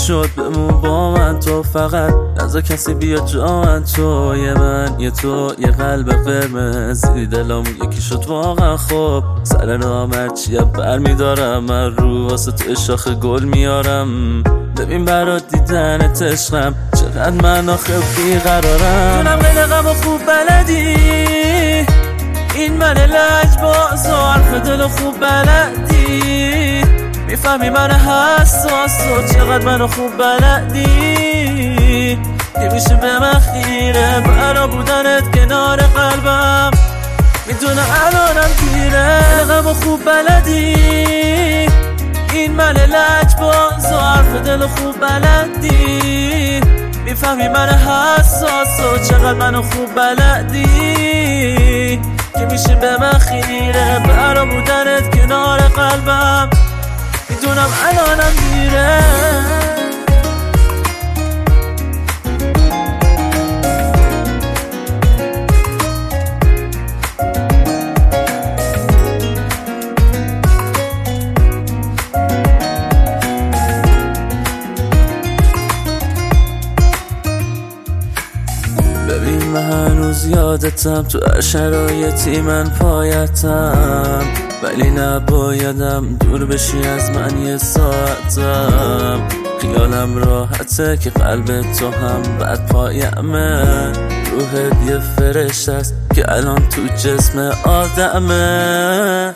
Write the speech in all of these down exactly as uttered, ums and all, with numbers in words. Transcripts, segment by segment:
شد بمون با من تو، فقط نذار کسی بیا جا من. تو یه من یه تو یه قلب قرمز، زیر دلم یکی شد واقعا. خوب سر رام هرچیه بر میدارم، من رو واسه تو شاخ گل میارم. ببین برات دیدنت عشقم، چقدر من آخه بیقرارم. دونم غیر غم و خوب بلدی، این من لجباز و حرف دل و خوب بلدی. میفهمی من حساس و چقدر منو خوب بلدی. که میشه به من خیره برا بودنت کنار قلبم. میدونم الانم دیره، غم و خوب بلدی، این من لجباز و حرف دل و خوب بلدی. میفهمی من حساس و چقدر منو خوب بلدی. که میشه به من خیره برا بودنت کنار قلبم. میدونم الانم دیره. ببین من هنوز یادتم، تو هر شرایطی من پایتم. ولی نبایدم دور بشی از من یه ساعتم. خیالم راحته که قلب تو هم بد پایمه. روحت یه فرشت است که الان تو جسم آدمه.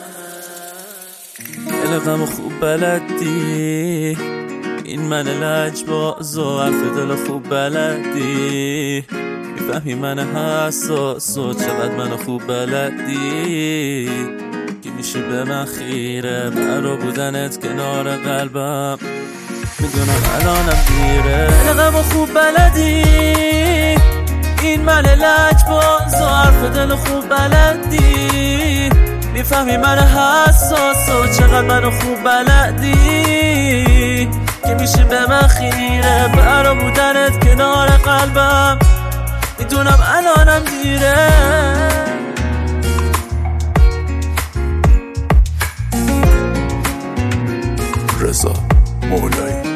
غم و خوب بلدی، این من لجباز و حرف دل خوب بلدی. میفهمی من حساس و چقدر منو خوب بلدی. که میشه به من خیره برا بودنت کنار قلبم. میدونم الانم دیره، غم و خوب بلدی، این من لجباز و حرف دل خوب بلدی. میفهمی من حساس و چقدر منو خوب بلدی. که میشه به من خیره برا بودنت کنار قلبم. میدونم الانم دیره. رضا مولایی.